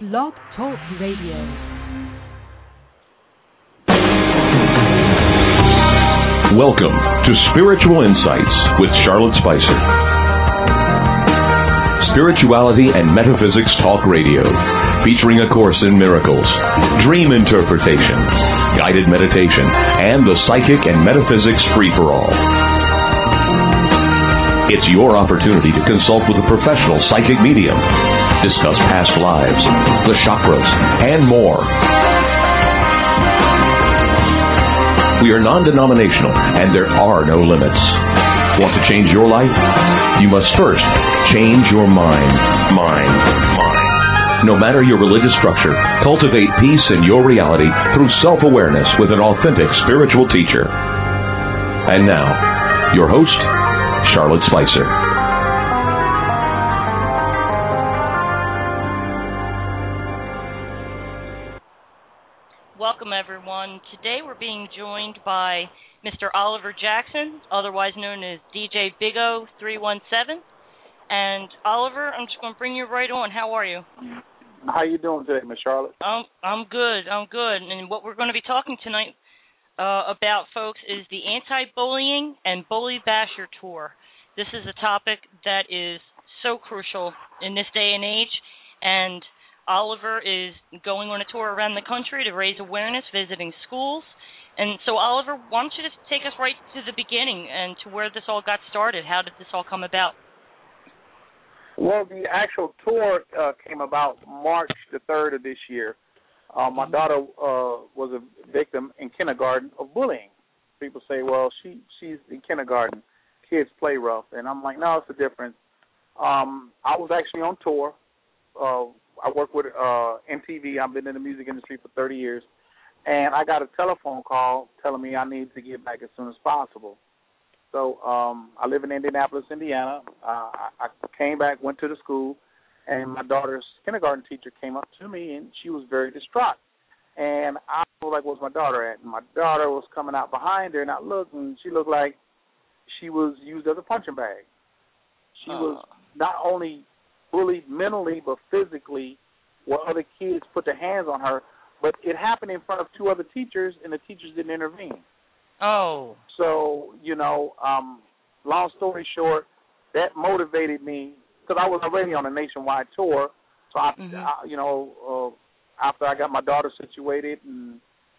Blog Talk Radio. Welcome to Spiritual Insights with Charlotte Spicer. Spirituality and Metaphysics Talk Radio, featuring A Course in Miracles, dream interpretation, guided meditation, and the psychic and metaphysics free-for-all. It's your opportunity to consult with a professional psychic medium, discuss past lives, the chakras, and more. We are non-denominational, and there are no limits. Want to change your life? You must first change your mind. No matter your religious structure, cultivate peace in your reality through self-awareness with an authentic spiritual teacher. And now, your host, Charlotte Spicer. Welcome, everyone. Today we're being joined by Mr. Oliver Jackson, otherwise known as DJ Big O 317. And Oliver, I'm just going to bring you right on. How are you? How you doing today, Miss Charlotte? I'm good. And what we're going to be talking tonight about, folks, is the Anti-Bullying and Bully Basher Tour. This is a topic that is so crucial in this day and age, and Oliver is going on a tour around the country to raise awareness, visiting schools. And so, Oliver, why don't you just take us right to the beginning and to where this all got started? How did this all come about? Well, the actual tour came about March the 3rd of this year. My daughter was a victim in kindergarten of bullying. People say, well, she's in kindergarten. Kids play rough. And I'm like, no, it's a difference. I was actually on tour. I work with MTV. I've been in the music industry for 30 years. And I got a telephone call telling me I need to get back as soon as possible. So I live in Indianapolis, Indiana. I came back, went to the school, and my daughter's kindergarten teacher came up to me, and she was very distraught. And I was like, where's my daughter at? And my daughter was coming out behind her, and I looked, and she looked like she was used as a punching bag. She was not only bullied mentally but physically, where other kids put their hands on her, but it happened in front of two other teachers, and the teachers didn't intervene. Oh. So, long story short, that motivated me, because I was already on a nationwide tour. So, after I got my daughter situated and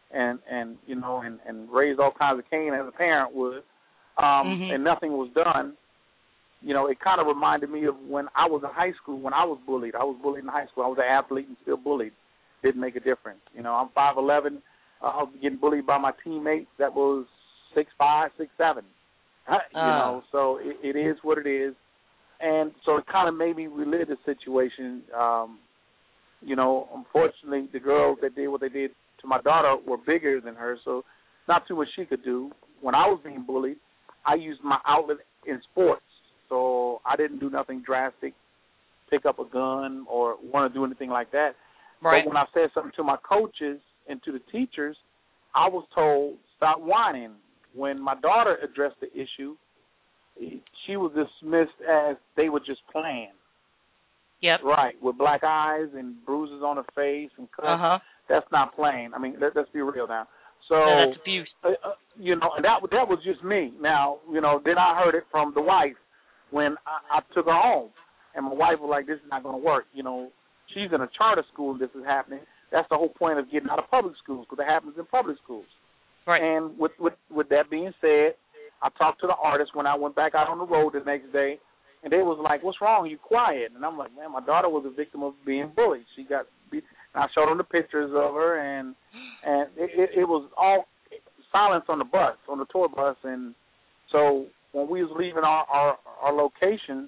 raised all kinds of cane as a parent would, and nothing was done, it kind of reminded me of when I was in high school, when I was bullied. I was bullied in high school. I was an athlete and still bullied. Didn't make a difference. I'm 5'11". I was getting bullied by my teammates that was 6'5", 6'7". So it is what it is. And so it kind of made me relive the situation. Unfortunately, the girls that did what they did to my daughter were bigger than her, so not too much she could do. When I was being bullied, I used my outlet in sports. So I didn't do nothing drastic, pick up a gun or want to do anything like that. Right. But when I said something to my coaches and to the teachers, I was told, stop whining. When my daughter addressed the issue, she was dismissed as they were just playing. Yep. Right, with black eyes and bruises on her face and cuts. That's not playing. I mean, let's be real now. So, no, that's abuse. And that was just me. Now, then I heard it from the wife when I took her home. And my wife was like, this is not going to work. She's in a charter school, this is happening. That's the whole point of getting out of public schools, because it happens in public schools. Right. And with that being said, I talked to the artist when I went back out on the road the next day, and they was like, what's wrong? You quiet. And I'm like, man, my daughter was a victim of being bullied. She got beat. And I showed them the pictures of her, and it was all silence on the tour bus. And so when we was leaving our location,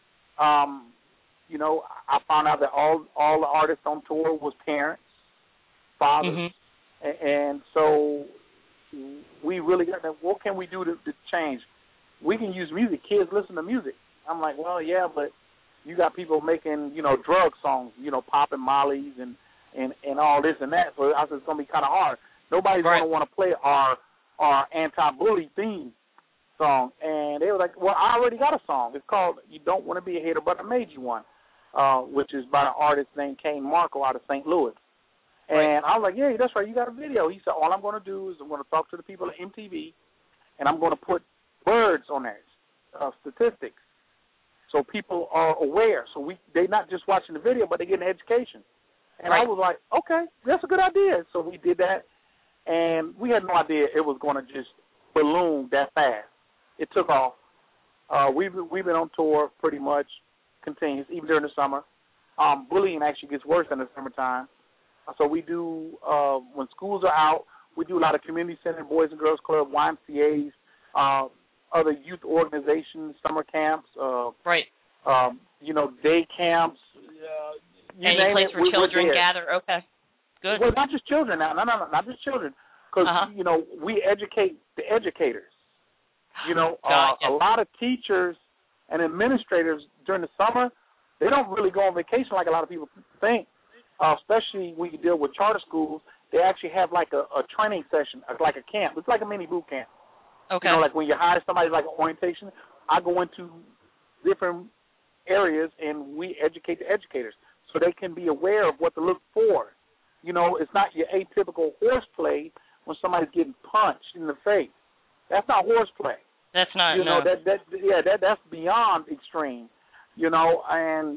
I found out that all the artists on tour was parents, fathers, and so we really got that. What can we do to change? We can use music. Kids listen to music. I'm like, well, yeah, but you got people making, drug songs, popping mollies and all this and that. So I said it's going to be kind of hard. Nobody's going to want to play our anti-bully theme song. And they were like, well, I already got a song. It's called You Don't Want to Be a Hater, but I Made You One. which is by an artist named Kane Marco out of St. Louis. And I was like, yeah, that's right, you got a video. He said, all I'm going to do is I'm going to talk to the people at MTV, and I'm going to put birds on there, statistics, so people are aware. So they're not just watching the video, but they're getting education. And I was like, okay, that's a good idea. So we did that, and we had no idea it was going to just balloon that fast. It took off. We've been on tour pretty much continuous, even during the summer. Bullying actually gets worse in the summertime. So we do, when schools are out, we do a lot of community center, Boys and Girls Club, YMCAs, other youth organizations, summer camps, day camps. Any place where children gather. Okay, good. Well, not just children now. No, not just children. Because, we educate the educators. A lot of teachers and administrators during the summer, they don't really go on vacation like a lot of people think, especially when you deal with charter schools. They actually have like a training session, like a camp. It's like a mini boot camp. Okay. Like when you hire somebody like an orientation, I go into different areas and we educate the educators so they can be aware of what to look for. It's not your atypical horseplay when somebody's getting punched in the face. That's not horseplay. That's not. That's beyond extreme. And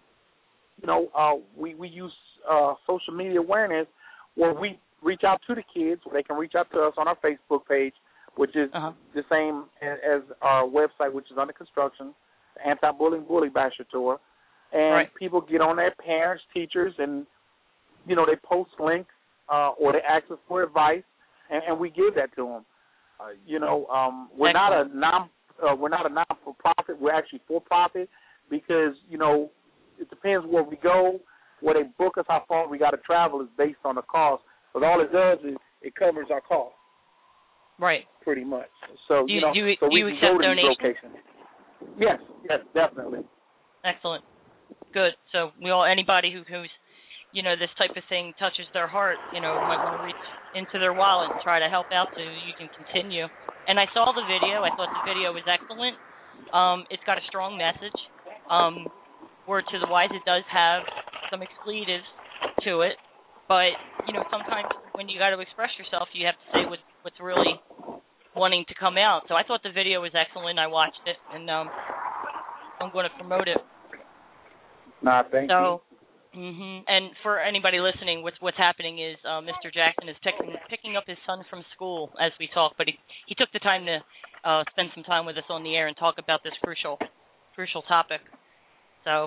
we use social media awareness where we reach out to the kids, where they can reach out to us on our Facebook page, which is the same as our website, which is under construction, the Anti-Bullying Bully Basher Tour. And people get on there, parents, teachers, and, they post links or they ask us for advice, and we give that to them. We're not a non-for-profit. We're actually for-profit because, it depends where we go, where they book us, how far we got to travel is based on the cost. But all it does is it covers our cost. Right. Pretty much. So, do you can accept go to donations? these locations. Yes, definitely. Excellent. Good. So anybody who's this type of thing touches their heart, might want to reach into their wallet and try to help out so you can continue. And I saw the video. I thought the video was excellent. It's got a strong message. Word to the wise, it does have some expletives to it. But, sometimes when you got to express yourself, you have to say what's really wanting to come out. So I thought the video was excellent. I watched it, and I'm going to promote it. Thank you. And for anybody listening, what's happening is Mr. Jackson is picking up his son from school as we talk, but he took the time to spend some time with us on the air and talk about this crucial topic. So.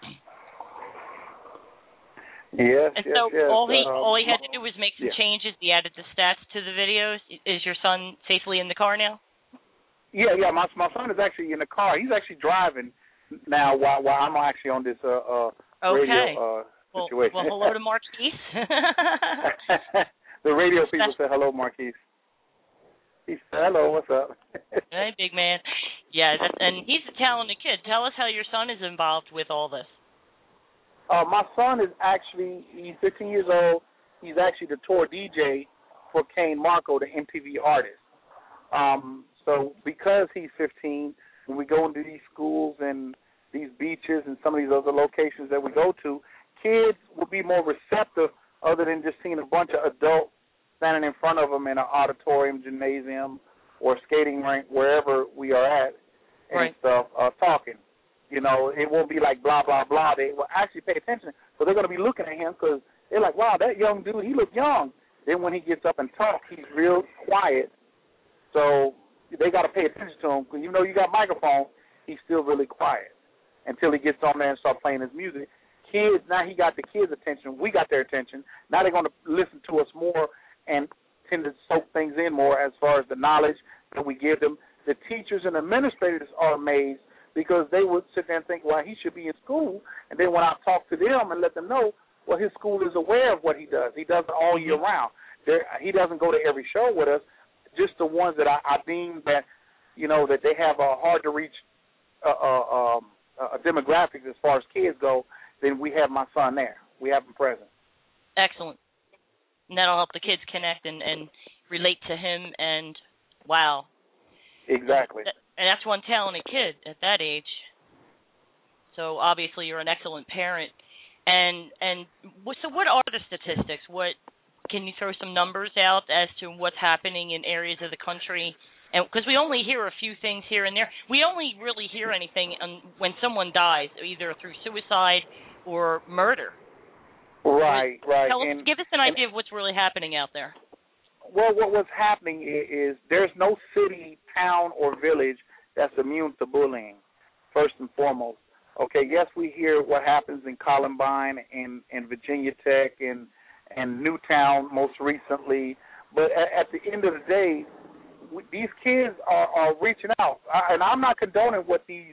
Yes. And so all he had to do was make some changes. He added the stats to the videos. Is your son safely in the car now? Yeah. My son is actually in the car. He's actually driving now while I'm actually on this radio situation. Well, hello to Marquise. The radio people say hello, Marquise. He said, hello, what's up? Hey, big man. Yeah, and he's a talented kid. Tell us how your son is involved with all this. My son is he's 15 years old. He's actually the tour DJ for Kane Marco, the MTV artist. So because he's 15, when we go into these schools and these beaches and some of these other locations that we go to, kids will be more receptive other than just seeing a bunch of adults standing in front of them in an auditorium, gymnasium, or skating rink, wherever we are at, and stuff, talking. It won't be like blah, blah, blah. They will actually pay attention. So they're going to be looking at him because they're like, wow, that young dude, he looks young. Then when he gets up and talks, he's real quiet. So they got to pay attention to him because you got microphone, he's still really quiet until he gets on there and start playing his music. Kids, now he got the kids' attention. We got their attention. Now they're going to listen to us more and tend to soak things in more as far as the knowledge that we give them. The teachers and administrators are amazed because they would sit there and think, well, he should be in school. And then when I talk to them and let them know, well, his school is aware of what he does. He does it all year round. He doesn't go to every show with us, just the ones that I deem that, that they have a hard-to-reach demographics as far as kids go, then we have my son there. We have him present. Excellent. And that'll help the kids connect and relate to him, and wow. Exactly. And that's one talented kid at that age. So obviously you're an excellent parent. And so what are the statistics? What can you throw some numbers out as to what's happening in areas of the country? And because we only hear a few things here and there, we only really hear anything when someone dies, either through suicide or murder. Right. Give us an idea of what's really happening out there. Well, what's happening is there's no city, town, or village that's immune to bullying, first and foremost. Okay, yes, we hear what happens in Columbine and Virginia Tech and Newtown most recently, but at the end of the day, these kids are reaching out. And I'm not condoning what we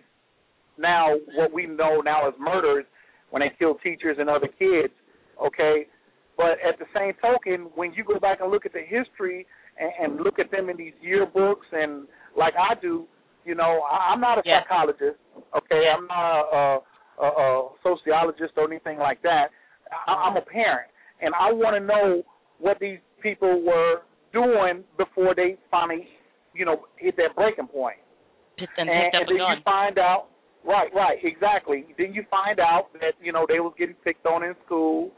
know now as murders when they kill teachers and other kids, okay? But at the same token, when you go back and look at the history and look at them in these yearbooks, and like I do, you know, I'm not a psychologist, okay? I'm not a sociologist or anything like that. I'm a parent, and I want to know what these people were doing before they finally, you know, hit that breaking point. And then you find out, right, exactly. Then you find out that, you know, they was getting picked on in school,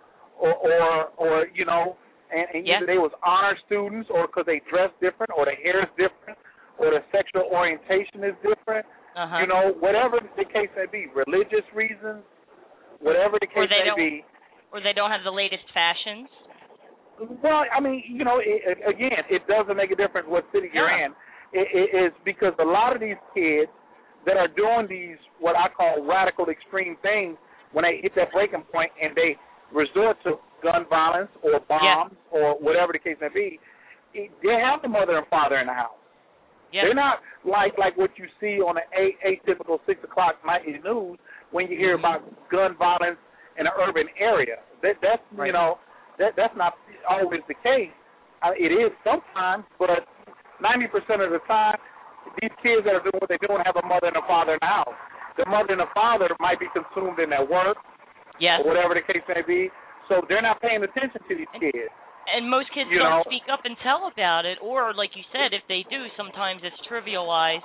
or you know, and either they was honor students, or because they dress different, or their hair is different, or their sexual orientation is different. You know, whatever the case may be, religious reasons, whatever the case may be. Or they don't have the latest fashions. Well, I mean, you know, it doesn't make a difference what city you're in. It is because a lot of these kids that are doing these, what I call radical extreme things, when they hit that breaking point and they resort to gun violence or bombs or whatever the case may be, they have the mother and father in the house. They're not like what you see on the atypical 6 o'clock nightly news when you hear about gun violence in an urban area. That's you know, that's not always the case. It is sometimes, but 90% of the time, these kids that are doing what they're doing have a mother and a father in the house. The mother and the father might be consumed in their work, or whatever the case may be, so they're not paying attention to these kids. And most kids don't speak up and tell about it, or like you said, if they do, sometimes it's trivialized,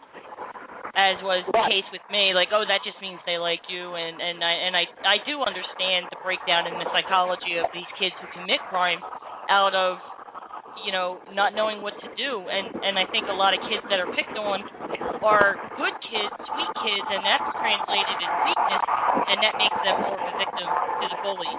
as was the case with me. Like, oh, that just means they like you, and I do understand the breakdown in the psychology of these kids who commit crime out of, you know, not knowing what to do, and I think a lot of kids that are picked on are good kids, sweet kids, and that's translated as weakness, and that makes them more of a victim to the bully.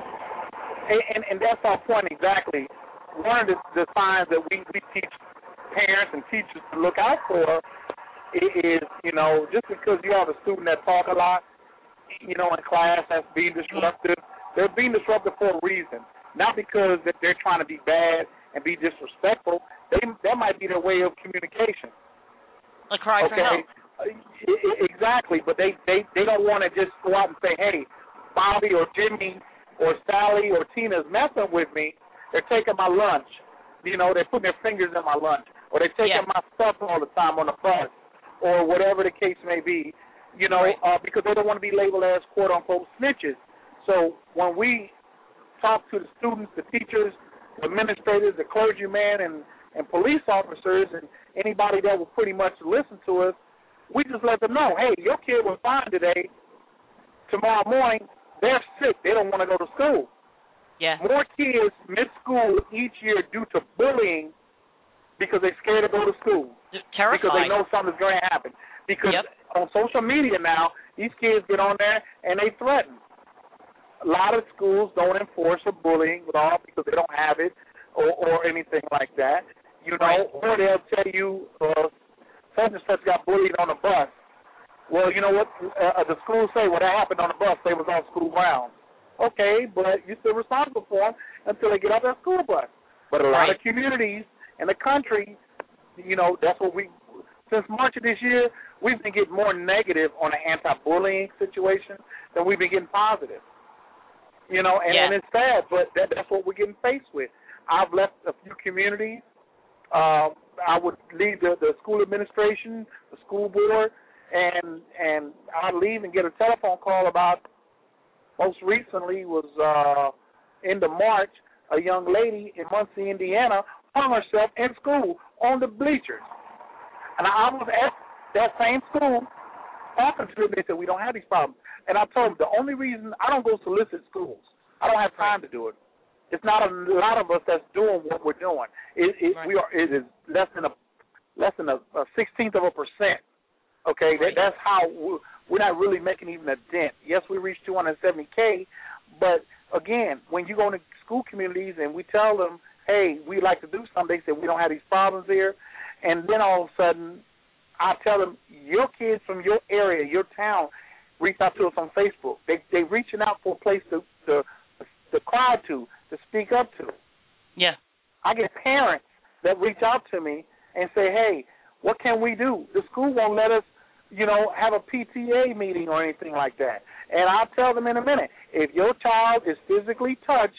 And that's our point exactly. One of the signs that we teach parents and teachers to look out for is, you know, just because you have a student that talk a lot, you know, in class that's being disruptive, they're being disruptive for a reason. Not because that they're trying to be bad and be disrespectful. That might be their way of communication. A cry for help. Exactly, but they don't want to just go out and say, hey, Bobby or Jimmy or Sally or Tina's messing with me. They're taking my lunch. You know, they're putting their fingers in my lunch. Or they're taking my stuff all the time on the bus, or whatever the case may be, you know, because they don't want to be labeled as quote-unquote snitches. So when we talk to the students, the teachers, the administrators, the clergymen, and police officers, and anybody that will pretty much listen to us, we just let them know, hey, your kid was fine today. Tomorrow morning, they're sick. They don't want to go to school. More kids miss school each year due to bullying because they're scared to go to school. Just terrified. Because they know something's going to happen. Because on social media now, these kids get on there and they threaten. A lot of schools don't enforce the bullying law because they don't have it or anything like that. You know, or they'll tell you such and such got bullied on the bus. Well, you know what? The schools say, well, that happened on the bus. They was on school grounds. Okay, but you're still responsible for them until they get off that school bus. But a lot of communities in the country, you know, that's what since March of this year, we've been getting more negative on the anti-bullying situation than we've been getting positive. You know, and it's sad, but that's what we're getting faced with. I've left a few communities. I would leave the school administration, the school board, and I'd leave and get a telephone call about, most recently was end of March, a young lady in Muncie, Indiana, hung herself in school on the bleachers. And I was at that same school talking to them, they said we don't have these problems. And I told them the only reason I don't go solicit schools, I don't have time to do it. It's not a lot of us that's doing what we're doing. It is less than a 16th of a percent. Okay, that's how we're not really making even a dent. Yes, we reached 270K, but again, when you go into school communities and we tell them, hey, we'd like to do something, they say we don't have these problems here, and then all of a sudden I tell them, your kids from your area, your town, reach out to us on Facebook. They reaching out for a place to cry to speak up to. Yeah. I get parents that reach out to me and say, hey, what can we do? The school won't let us, have a PTA meeting or anything like that. And I'll tell them in a minute, if your child is physically touched,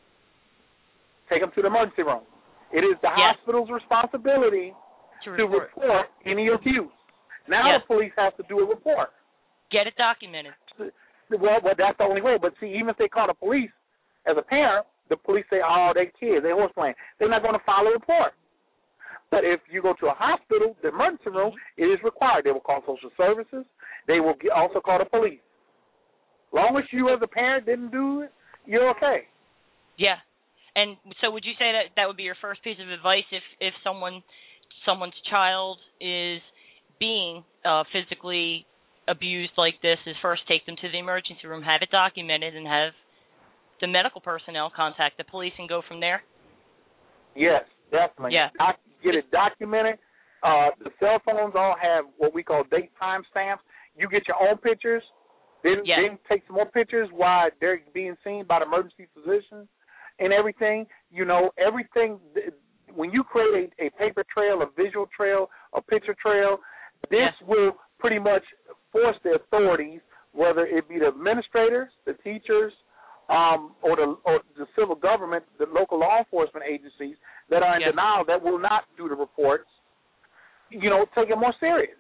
take them to the emergency room. It is the hospital's responsibility to report any abuse. Now the police have to do a report. Get it documented. Well, that's the only way. But see, even if they call the police, as a parent, the police say, oh, they kids, they horse playing. They're not going to file a report. But if you go to a hospital, the emergency room, it is required. They will call social services. They will also call the police. As long as you as a parent didn't do it, you're okay. Yeah. And so would you say that would be your first piece of advice if someone's child is being physically abused like this, is first take them to the emergency room, have it documented, and have the medical personnel contact the police and go from there? Yes, definitely. Yeah. Get it documented. The cell phones all have what we call date time stamps. You get your own pictures, then take some more pictures while they're being seen by the emergency physician and everything. Everything. When you create a paper trail, a visual trail, a picture trail, this will pretty much force the authorities, whether it be the administrators, the teachers, or the civil government, the local law enforcement agencies that are in denial, that will not do the reports, take it more serious.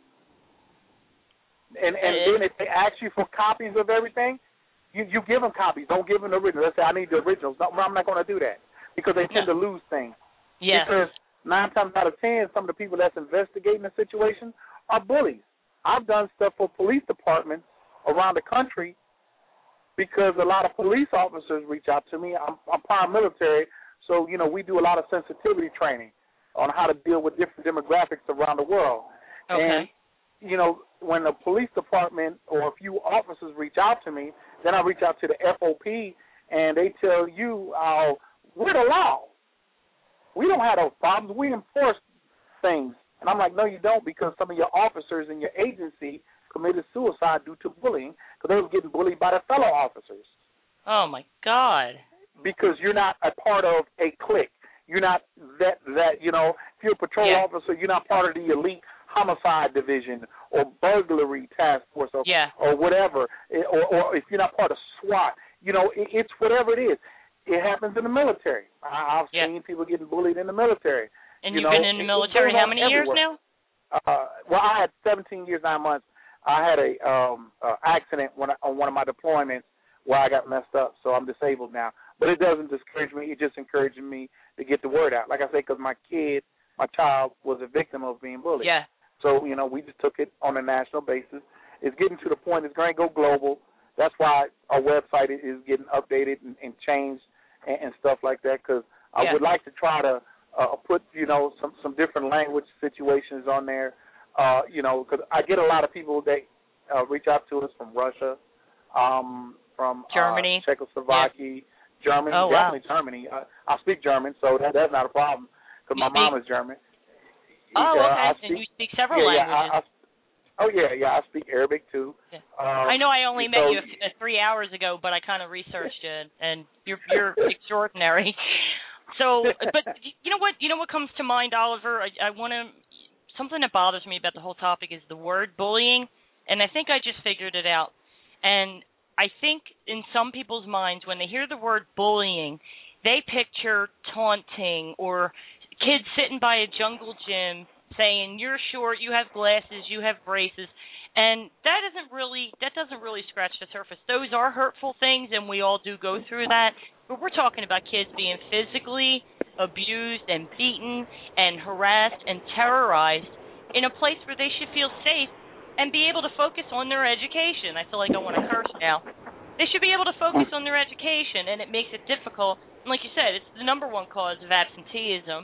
And then if they ask you for copies of everything, you give them copies. Don't give them the originals. They say, I need the originals. No, I'm not going to do that because they tend to lose things. Yeah. Because 9 times out of 10, some of the people that's investigating the situation are bullies. I've done stuff for police departments around the country because a lot of police officers reach out to me. I'm paramilitary, so, we do a lot of sensitivity training on how to deal with different demographics around the world. Okay. And, when the police department or a few officers reach out to me, then I reach out to the FOP, and they tell you, we're the law. We don't have those problems. We enforce things. And I'm like, no, you don't, because some of your officers in your agency committed suicide due to bullying because they were getting bullied by their fellow officers. Oh, my God. Because you're not a part of a clique. You're not that if you're a patrol officer, you're not part of the elite homicide division or burglary task force or whatever, or if you're not part of SWAT. It's whatever it is. It happens in the military. I've seen people getting bullied in the military. And you've been in the military how many years now? Well, I had 17 years, 9 months. I had a accident on one of my deployments where I got messed up, so I'm disabled now. But it doesn't discourage me. It just encourages me to get the word out. Like I say, because my child was a victim of being bullied. Yeah. So, we just took it on a national basis. It's getting to the point it's going to go global. That's why our website is getting updated and changed and stuff like that, because I would like to try to put, some different language situations on there, because I get a lot of people that reach out to us from Russia, from Germany, Czechoslovakia, Germany, definitely Germany. I speak German, so that's not a problem, because my mom is German. Oh, okay. And you speak several languages. I speak Arabic too. Yeah. I know I only met you 3 hours ago, but I kind of researched it, and you're extraordinary. So, but you know what comes to mind, Oliver? I want to, something that bothers me about the whole topic is the word bullying, and I think I just figured it out. And I think in some people's minds, when they hear the word bullying, they picture taunting or kids sitting by a jungle gym saying, you're short, you have glasses, you have braces, and that doesn't really scratch the surface. Those are hurtful things, and we all do go through that, but we're talking about kids being physically abused and beaten and harassed and terrorized in a place where they should feel safe and be able to focus on their education. I feel like I want to curse now. They should be able to focus on their education, and it makes it difficult. And like you said, it's the number one cause of absenteeism.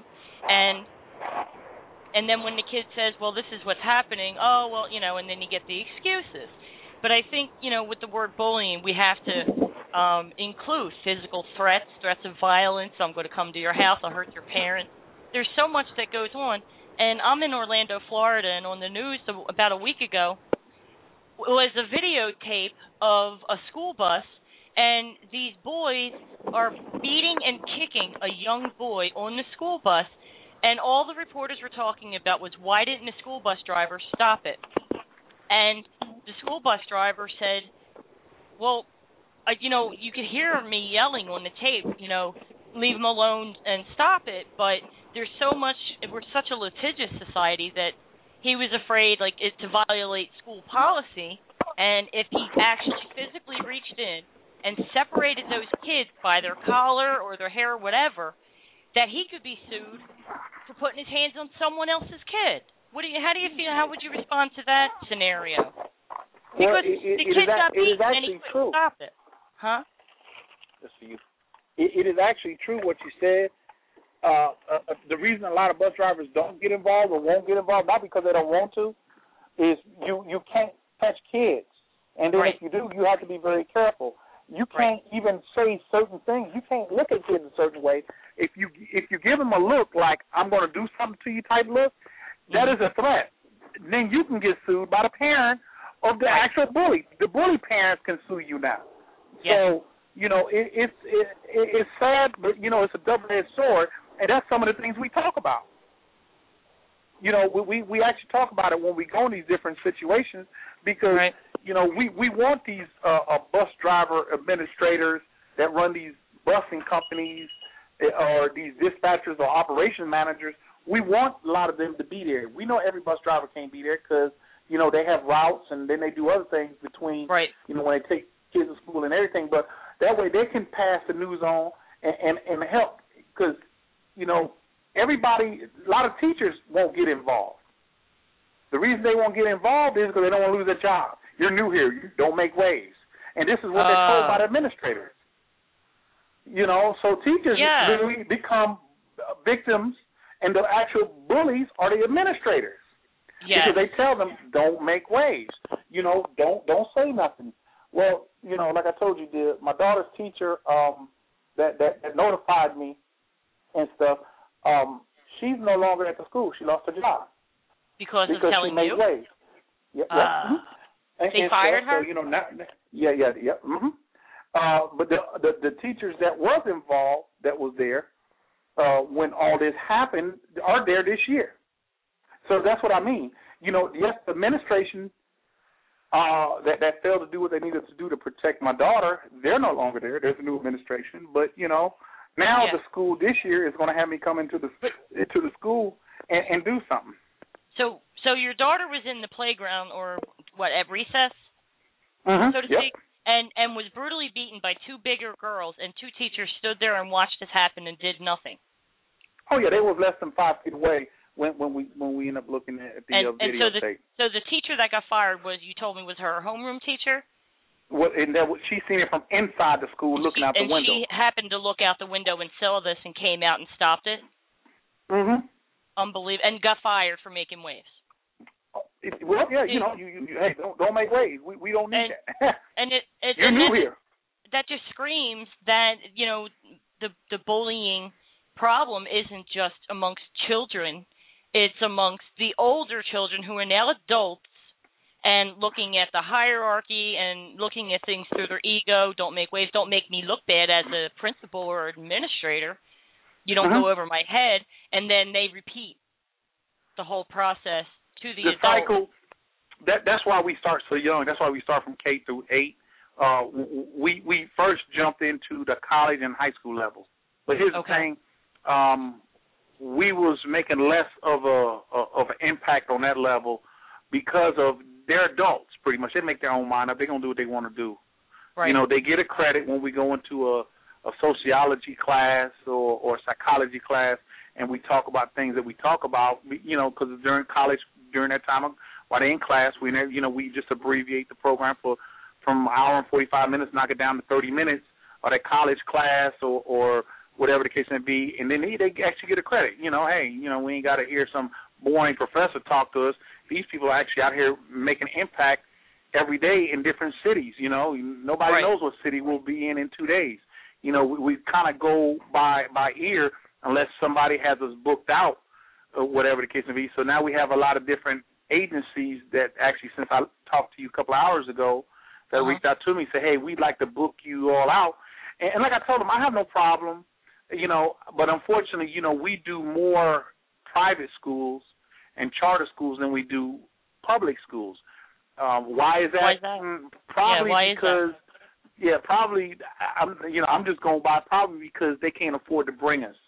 And then when the kid says, well, this is what's happening, oh, well, and then you get the excuses. But I think, with the word bullying, we have to include physical threats of violence. I'm going to come to your house, I'll hurt your parents. There's so much that goes on. And I'm in Orlando, Florida, and on the news about a week ago, was a videotape of a school bus, and these boys are beating and kicking a young boy on the school bus, and all the reporters were talking about was, why didn't the school bus driver stop it? And the school bus driver said, well, you could hear me yelling on the tape, leave him alone and stop it, but there's so much, we're such a litigious society that he was afraid, it to violate school policy, and if he actually physically reached in and separated those kids by their collar or their hair or whatever, that he could be sued for putting his hands on someone else's kid. How do you feel? How would you respond to that scenario? Because the kid got beat and he couldn't stop it. Huh? That's for you. It is actually true what you said. The reason a lot of bus drivers don't get involved or won't get involved, not because they don't want to, is you can't touch kids. And then if you do, you have to be very careful. You can't even say certain things. You can't look at kids a certain way. If you give them a look like, I'm going to do something to you type look, that is a threat. Then you can get sued by the parent of the actual bully. The bully parents can sue you now. So, it's sad, but, it's a double-edged sword. And that's some of the things we talk about. We actually talk about it when we go in these different situations because, we want these bus driver administrators that run these busing companies or these dispatchers or operation managers. We want a lot of them to be there. We know every bus driver can't be there because, they have routes and then they do other things between, when they take kids to school and everything. But that way they can pass the news on and help because, everybody, a lot of teachers won't get involved. The reason they won't get involved is because they don't want to lose their job. You're new here. You don't make waves. And this is what they're told by the administrators. So teachers literally become victims, and the actual bullies are the administrators. Yes. Because they tell them, don't make waves. Don't say nothing. Well, like I told you, my daughter's teacher that notified me and stuff, she's no longer at the school. She lost her job. Because of telling she made you? Waves. They fired her? So, but the teachers that was involved, that was there, when all this happened, are there this year. So that's what I mean. Yes, the administration that failed to do what they needed to do to protect my daughter, they're no longer there. There's a new administration. But, now the school this year is going to have me come into the school and do something. So your daughter was in the playground or what, at recess, so to speak, and was brutally beaten by two bigger girls, and two teachers stood there and watched this happen and did nothing. Oh yeah, they was less than 5 feet away when we ended up looking at the video tape. So the teacher that got fired you told me was her homeroom teacher? Well, and she seen it from inside the school, looking out the window. And she happened to look out the window and saw this and came out and stopped it. Unbelievable, and got fired for making waves. Well, yeah, hey, don't make waves. We don't need that. And you're new here. That just screams that the bullying problem isn't just amongst children; it's amongst the older children who are now adults and looking at the hierarchy and looking at things through their ego. Don't make waves. Don't make me look bad as a principal or administrator. You don't go over my head, and then they repeat the whole process to the adult. Cycle. That's why we start so young. That's why we start from K through 8. We first jumped into the college and high school levels. But here's the thing: we was making less of an impact on that level because of they're adults. Pretty much, they make their own mind up. They're gonna do what they want to do. Right. They get a credit when we go into a sociology class or psychology class, and we talk about things that we talk about, because during college, during that time, while they're in class. We just abbreviate the program from an hour and 45 minutes, knock it down to 30 minutes, or that college class or whatever the case may be, and then they actually get a credit. Hey, we ain't got to hear some boring professor talk to us. These people are actually out here making an impact every day in different cities. Nobody knows what city we'll be in 2 days. We kind of go by ear unless somebody has us booked out or whatever the case may be. So now we have a lot of different agencies that actually, since I talked to you a couple of hours ago, that reached out to me and said, hey, we'd like to book you all out. And like I told them, I have no problem, but unfortunately, we do more private schools and charter schools than we do public schools. Why is that? Why is that? Probably why because, is that? Probably, I'm just going by probably because they can't afford to bring us,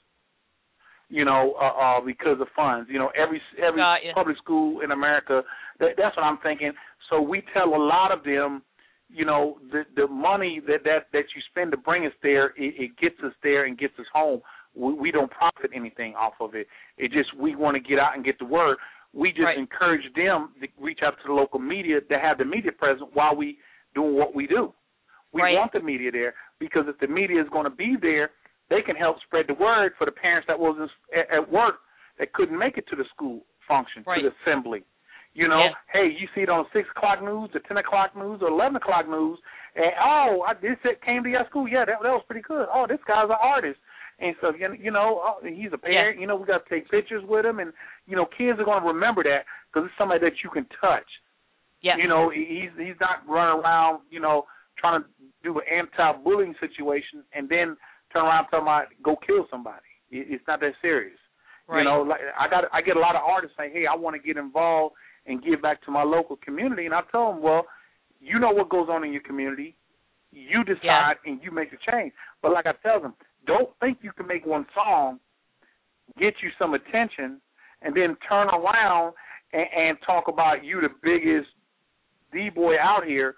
because of funds. Every public school in America, that's what I'm thinking. So we tell a lot of them, the money that you spend to bring us there, it gets us there and gets us home. We don't profit anything off of it. It just, we want to get out and get the word. We just encourage them to reach out to the local media to have the media present while we doing what we do. We want the media there because if the media is going to be there, they can help spread the word for the parents that wasn't at work that couldn't make it to the school function, to the assembly. Hey, you see it on 6 o'clock news, the 10 o'clock news, or 11 o'clock news, and, this came to your school. Yeah, that was pretty good. Oh, this guy's an artist. And so, he's a parent. We got to take pictures with him. And, kids are going to remember that because it's somebody that you can touch. Yeah. He's not running around, trying to do an anti-bullying situation and then turn around and tell them, go kill somebody. It's not that serious. Right. I get a lot of artists saying, hey, I want to get involved and give back to my local community. And I tell them, well, you know what goes on in your community. You decide and you make the change. But like I tell them, don't think you can make one song, get you some attention, and then turn around and talk about you the biggest D-boy out here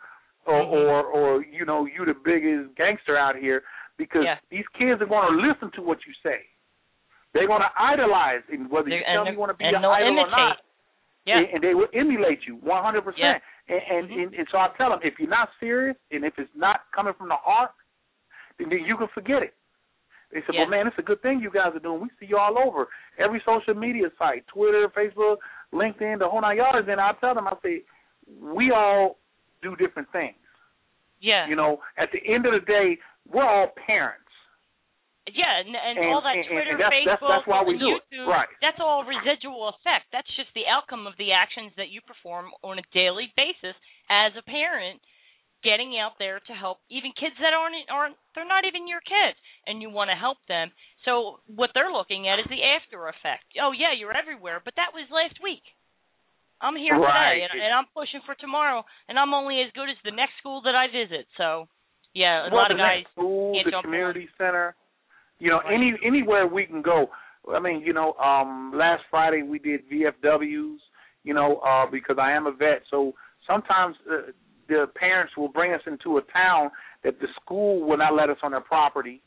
or you the biggest gangster out here because these kids are going to listen to what you say. They're going to idolize, and whether you tell them you want to be an idol or not, and they will emulate you 100%. Yeah. And so I tell them, if you're not serious and if it's not coming from the heart, then you can forget it. They said, well, man, it's a good thing you guys are doing. We see you all over. Every social media site, Twitter, Facebook, LinkedIn, the whole 9 yards. And I tell them, I say, we all do different things. Yeah. At the end of the day, we're all parents. Yeah, and all that Twitter, Facebook, that's why we do YouTube, it. Right. That's all residual effect. That's just the outcome of the actions that you perform on a daily basis as a parent, getting out there to help even kids that aren't they're not even your kids, and you want to help them. So what they're looking at is the after effect. Oh, yeah, you're everywhere, but that was last week. I'm here today, and I'm pushing for tomorrow, and I'm only as good as the next school that I visit. So, a lot of guys school, can't the jump community center. Anywhere we can go. I mean, last Friday we did VFWs, because I am a vet. So sometimes the parents will bring us into a town that the school will not let us on their property.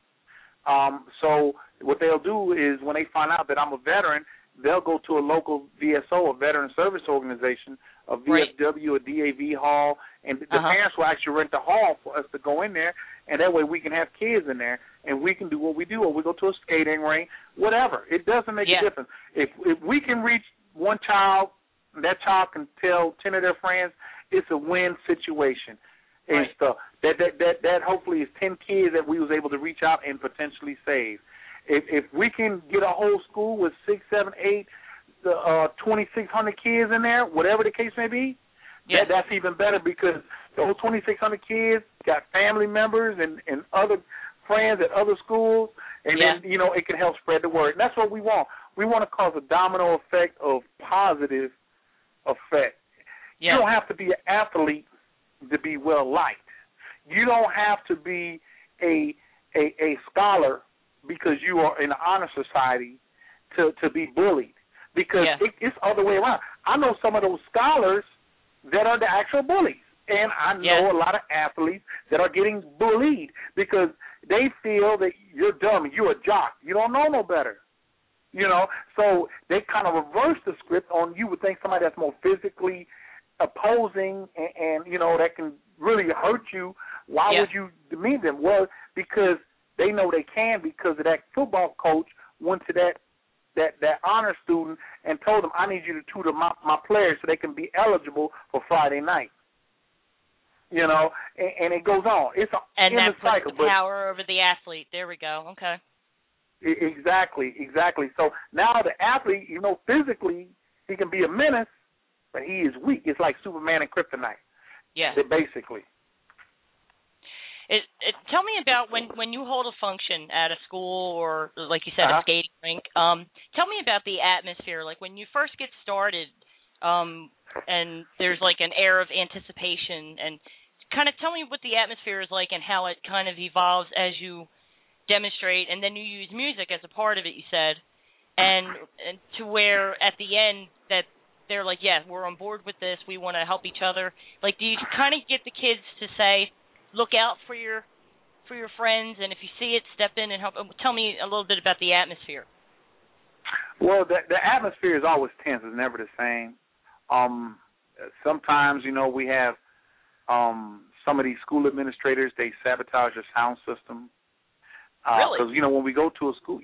So what they'll do is when they find out that I'm a veteran, they'll go to a local VSO, a veteran service organization, a VFW, a DAV hall, and the parents will actually rent the hall for us to go in there, and that way we can have kids in there, and we can do what we do, or we go to a skating rink, whatever. It doesn't make a difference. If we can reach one child, and that child can tell 10 of their friends, it's a win situation. And stuff. That hopefully is 10 kids that we was able to reach out and potentially save. If we can get a whole school with 6, 7, 8, 2,600 kids in there, whatever the case may be, that's even better because those 2,600 kids got family members and other friends at other schools, and then, it can help spread the word. And that's what we want. We want to cause a domino effect of positive effect. You don't have to be an athlete to be well-liked. You don't have to be a scholar because you are in an honor society to be bullied, because it's the other way around. I know some of those scholars that are the actual bullies, and I know a lot of athletes that are getting bullied because they feel that you're dumb, you're a jock, you don't know no better. So they kind of reverse the script on you would think somebody that's more physically opposing and that can really hurt you, why would you demean them? Well, because they know they can, because of that football coach went to that honor student and told them, I need you to tutor my players so they can be eligible for Friday night. And it goes on. It's an endless cycle. And that puts the power over the athlete. There we go. Okay. Exactly. So now the athlete, physically he can be a menace, but he is weak. It's like Superman and Kryptonite. Yeah. Basically. Tell me about when you hold a function at a school or, like you said, a skating rink. Tell me about the atmosphere. Like when you first get started, and there's like an air of anticipation, and kind of tell me what the atmosphere is like and how it kind of evolves as you demonstrate, and then you use music as a part of it, you said, and to where at the end that they're like, yeah, we're on board with this, we want to help each other. Like, do you kind of get the kids to say, look out for your friends, and if you see it, step in and help? Tell me a little bit about the atmosphere. Well, the atmosphere is always tense. It's never the same. Sometimes, we have some of these school administrators, they sabotage your sound system. Really? Because, when we go to a school,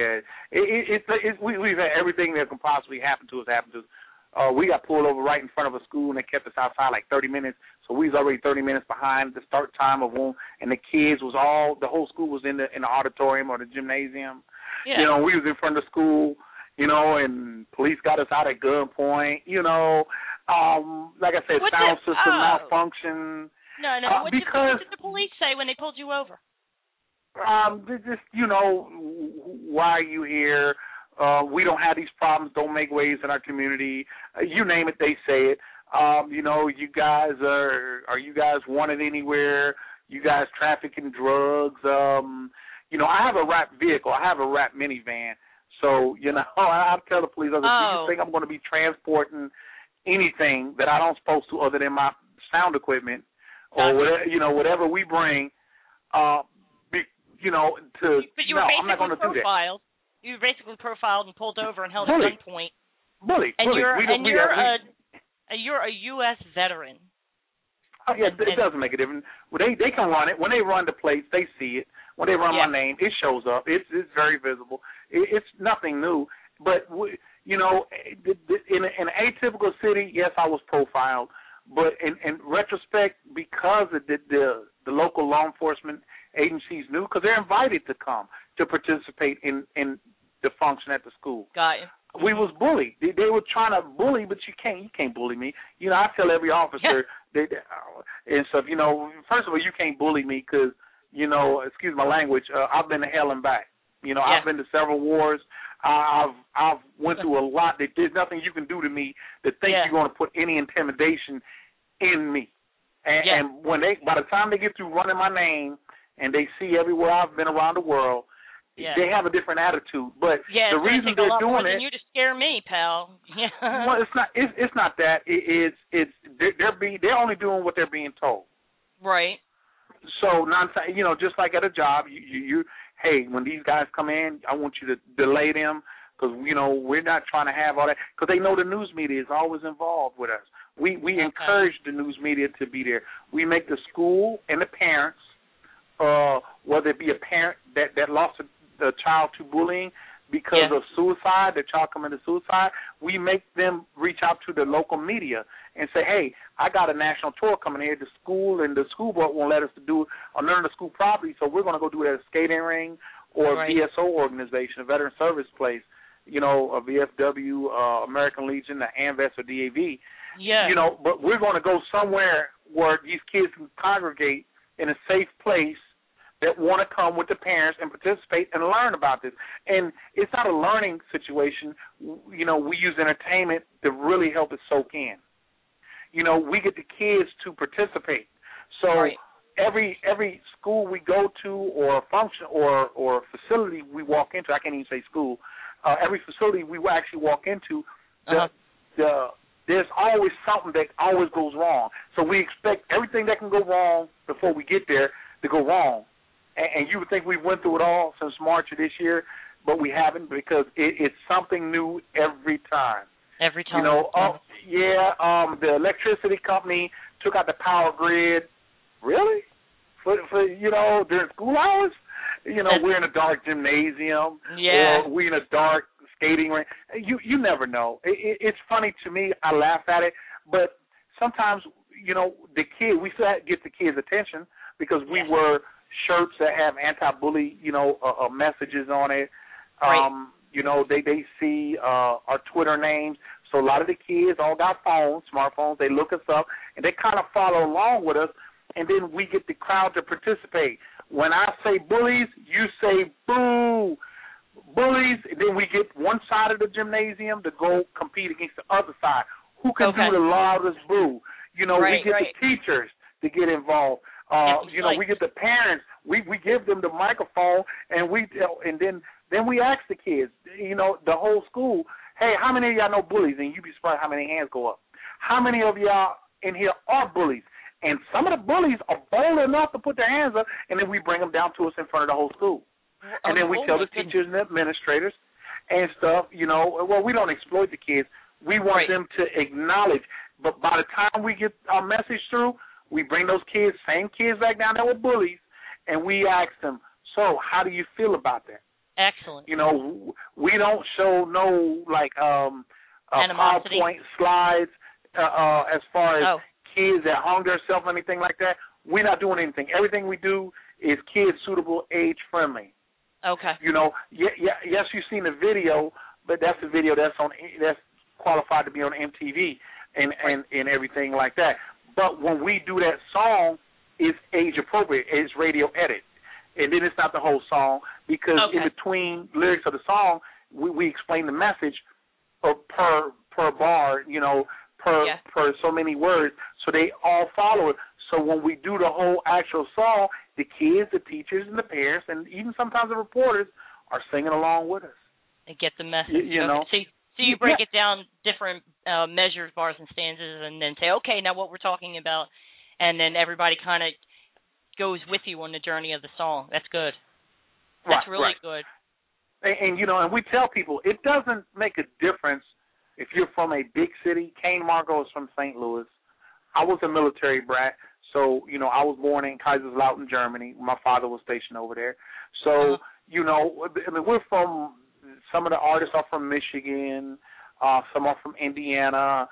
we've had everything that can possibly happen to us happen to us. We got pulled over right in front of a school, and they kept us outside like 30 minutes. So we was already 30 minutes behind the start time of one, and the whole school was in the auditorium or the gymnasium. Yeah. We was in front of the school, and police got us out at gunpoint. Like I said, sound system malfunction. No. What did the police say when they pulled you over? Just, why are you here? We don't have these problems. Don't make waves in our community. You name it, they say it. You guys are you guys wanted anywhere? You guys trafficking drugs? I have a wrap vehicle. I have a wrap minivan. So, I tell the police, do you think I'm going to be transporting anything that I don't supposed to other than my sound equipment or whatever we bring? But you were I'm not going to do that. You were basically profiled and pulled over and held at gunpoint. You're a U.S. veteran. Oh, yeah, it doesn't make a difference. Well, they can run it. When they run the plates, they see it. When they run my name, it shows up. It's very visible. It's nothing new. But, in an atypical city, yes, I was profiled. But in retrospect, because of the local law enforcement agencies knew, because they're invited to come to participate in the function at the school. Got you. We was bullied. They were trying to bully, but you can't bully me. I tell every officer and stuff. First of all, you can't bully me because excuse my language. I've been to hell and back. I've been to several wars. I've went through a lot. There's nothing you can do to me that think you're going to put any intimidation in me. And when by the time they get through running my name and they see everywhere I've been around the world, they have a different attitude. But the reason they're doing it, you to scare me, pal. Well, it's not. It's not that. They're only doing what they're being told. Right. So just like at a job, you hey, when these guys come in, I want you to delay them because we're not trying to have all that because they know the news media is always involved with us. We encourage the news media to be there. We make the school and the parents, whether it be a parent that lost a child to bullying because of suicide, the child coming to suicide, we make them reach out to the local media and say, hey, I got a national tour coming here. The school and the school board won't let us do it on none of the school property, so we're going to go do it at a skating ring or a VSO organization, a veteran service place, a VFW, American Legion, the AMVETS or DAV. Yeah. But we're going to go somewhere where these kids can congregate in a safe place that want to come with the parents and participate and learn about this. And it's not a learning situation. We use entertainment to really help it soak in. We get the kids to participate. So every school we go to or function or facility we walk into, I can't even say school, every facility we actually walk into, there's always something that always goes wrong. So we expect everything that can go wrong before we get there to go wrong. And you would think we went through it all since March of this year, but we haven't because it's something new every time. Every time. The electricity company took out the power grid. Really? For during school hours? We're in a dark gymnasium. Yeah. Or we're in a dark skating rink. You never know. It's funny to me. I laugh at it. But sometimes, the kid, we still get the kids' attention because we wear shirts that have anti-bully, messages on it. Right. They see our Twitter names. So a lot of the kids all got phones, smartphones. They look us up, and they kind of follow along with us, and then we get the crowd to participate. When I say bullies, you say boo. Bullies, and then we get one side of the gymnasium to go compete against the other side. Who can do the loudest boo? We get the teachers to get involved. We get the parents. We give them the microphone, and then we ask the kids, the whole school, hey, how many of y'all know bullies? And you'd be surprised how many hands go up. How many of y'all in here are bullies? And some of the bullies are bold enough to put their hands up, and then we bring them down to us in front of the whole school. And then we tell the teachers and the administrators and stuff, we don't exploit the kids. We want them to acknowledge. But by the time we get our message through, we bring those kids, same kids back down that were bullies, and we ask them, so how do you feel about that? Excellent. We don't show no, PowerPoint slides as far as kids that harm themselves or anything like that. We're not doing anything. Everything we do is kid-suitable, age-friendly. Okay. Yes, you've seen the video, but that's a video that's qualified to be on MTV and everything like that. But when we do that song, it's age-appropriate. It's radio edit. And then it's not the whole song because in between lyrics of the song, we explain the message per bar, per so many words, so they all follow it. So when we do the whole actual song, the kids, the teachers, and the parents, and even sometimes the reporters are singing along with us. And get the message. So you break it down different measures, bars, and stanzas, and then say, okay, now what we're talking about, and then everybody kind of goes with you on the journey of the song. That's good. That's really good. And and we tell people it doesn't make a difference if you're from a big city. Kane Marco is from St. Louis. I was a military brat, so I was born in Kaiserslautern, Germany. My father was stationed over there. So we're from. Some of the artists are from Michigan. Some are from Indiana.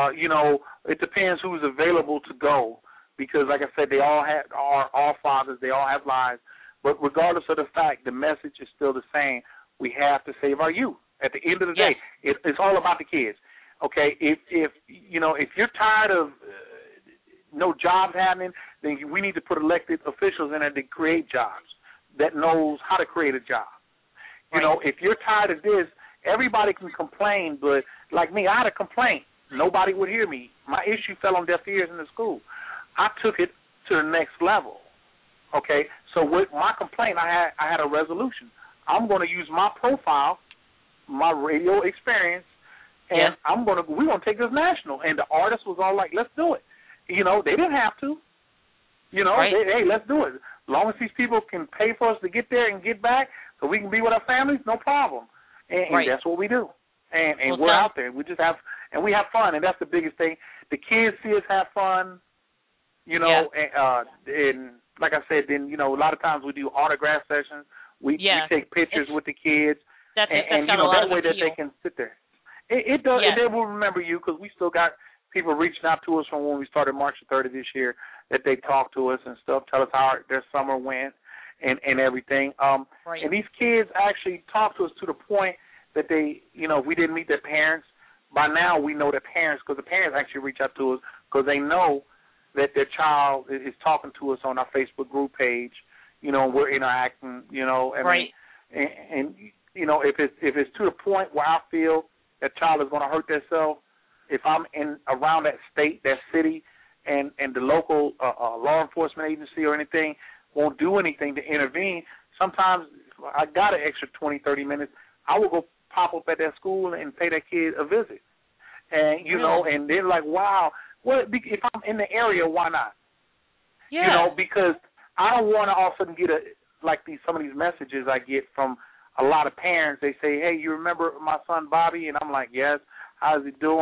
It depends who's available to go. Because, like I said, they all are all fathers. They all have lives. But regardless of the fact, the message is still the same. We have to save our youth. At the end of the day, it's all about the kids. Okay, if you're tired of no jobs happening, then we need to put elected officials in there to create jobs that knows how to create a job. If you're tired of this, everybody can complain. But like me, I had a complaint. Nobody would hear me. My issue fell on deaf ears in the school. I took it to the next level, okay? So with my complaint, I had a resolution. I'm going to use my profile, my radio experience, and we're going to take this national. And the artist was all like, let's do it. They didn't have to. Hey, let's do it. As long as these people can pay for us to get there and get back so we can be with our families, no problem. And that's what we do. And we're out there. We just have fun, and that's the biggest thing. The kids see us have fun. And like I said, then a lot of times we do autograph sessions. We take pictures with the kids, that's that way that they can sit there. It does, and they will remember you because we still got people reaching out to us from when we started March the 3rd of this year that they talk to us and stuff, tell us how their summer went and everything. And these kids actually talk to us to the point that they, if we didn't meet their parents, by now we know their parents because the parents actually reach out to us because they know that their child is talking to us on our Facebook group page, and we're interacting, and if it's to the point where I feel that child is going to hurt themselves, if I'm around that state, that city, and the local law enforcement agency or anything won't do anything to intervene, sometimes I got an extra 20, 30 minutes. I will go pop up at that school and pay that kid a visit. And, and they're like, wow. Well, if I'm in the area, why not? Yeah. Because I don't want to all of a sudden get some of these messages I get from a lot of parents. They say, hey, you remember my son Bobby? And I'm like, yes. How's he doing?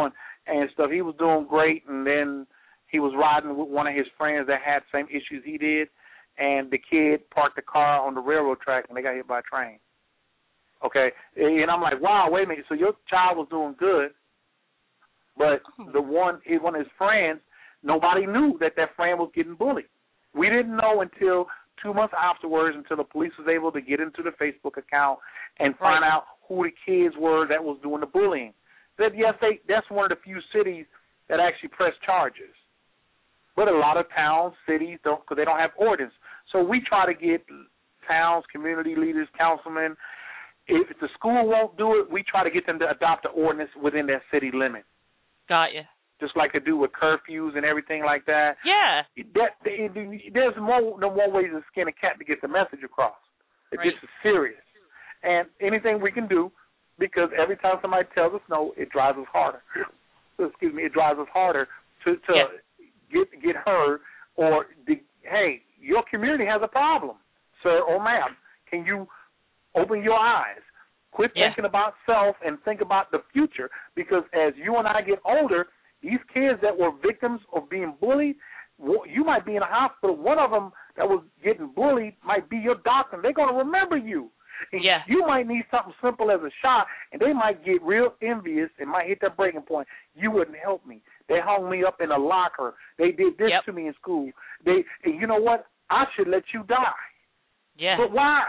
and stuff. He was doing great, and then he was riding with one of his friends that had the same issues he did, and the kid parked the car on the railroad track, and they got hit by a train. Okay, and I'm like, wow, wait a minute. So your child was doing good, but one of his friends, nobody knew that friend was getting bullied. We didn't know until 2 months afterwards, until the police was able to get into the Facebook account and find out who the kids were that was doing the bullying. That yes, that's one of the few cities that actually press charges. But a lot of towns, cities don't, because they don't have ordinance. So we try to get towns, community leaders, councilmen. If the school won't do it, we try to get them to adopt an ordinance within their city limit. Got you. Just like they do with curfews and everything like that. Yeah. There's more ways to skin a cat to get the message across. This is serious. And anything we can do, because every time somebody tells us no, it drives us harder. Excuse me, it drives us harder to get heard, or hey, your community has a problem, sir or ma'am. Can you open your eyes? Quit thinking about self and think about the future, because as you and I get older, these kids that were victims of being bullied, you might be in a hospital. One of them that was getting bullied might be your doctor. They're going to remember you. And you might need something simple as a shot, and they might get real envious and might hit that breaking point. You wouldn't help me. They hung me up in a locker. They did this to me in school. And you know what? I should let you die. Yeah. But why?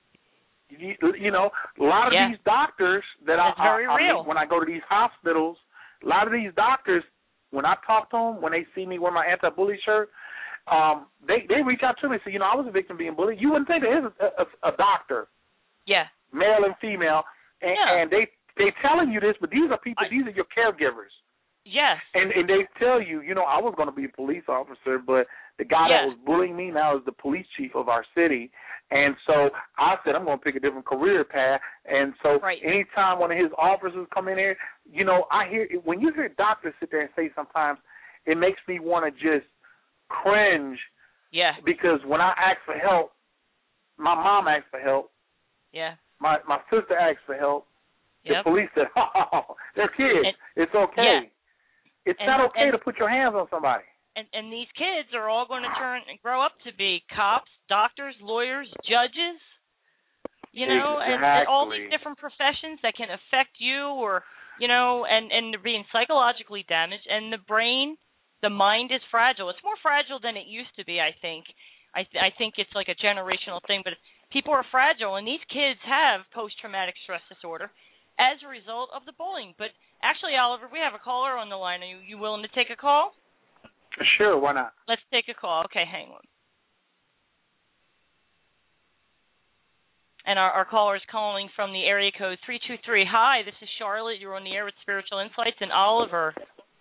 You know, a lot of these doctors that I meet when I go to these hospitals, a lot of these doctors, when I talk to them, when they see me wear my anti-bully shirt, they reach out to me and say, you know, I was a victim of being bullied. You wouldn't think there is a doctor, male and female, and they telling you this, but these are people, these are your caregivers. Yes. And they tell you, you know, I was going to be a police officer, but the guy that was bullying me now is the police chief of our city. And so I said, I'm going to pick a different career path. And so anytime one of his officers come in here, you know, when you hear doctors sit there and say sometimes, it makes me want to just cringe. Yeah. Because when I ask for help, my mom asked for help. Yeah. My sister asked for help. The police said, oh, they're kids. It's okay. Yeah. It's not okay to put your hands on somebody. And these kids are all going to grow up to be cops, doctors, lawyers, judges, you know, and all these different professions that can affect you, or, you know, and they're being psychologically damaged. And the brain, the mind is fragile. It's more fragile than it used to be, I think. I think it's like a generational thing, but people are fragile, and these kids have post-traumatic stress disorder as a result of the bullying. But actually, Oliver, we have a caller on the line. Are you willing to take a call? Sure, why not? Let's take a call. Okay, hang on. And our caller is calling from the area code 323. Hi, this is Charlotte. You're on the air with Spiritual Insights, and Oliver.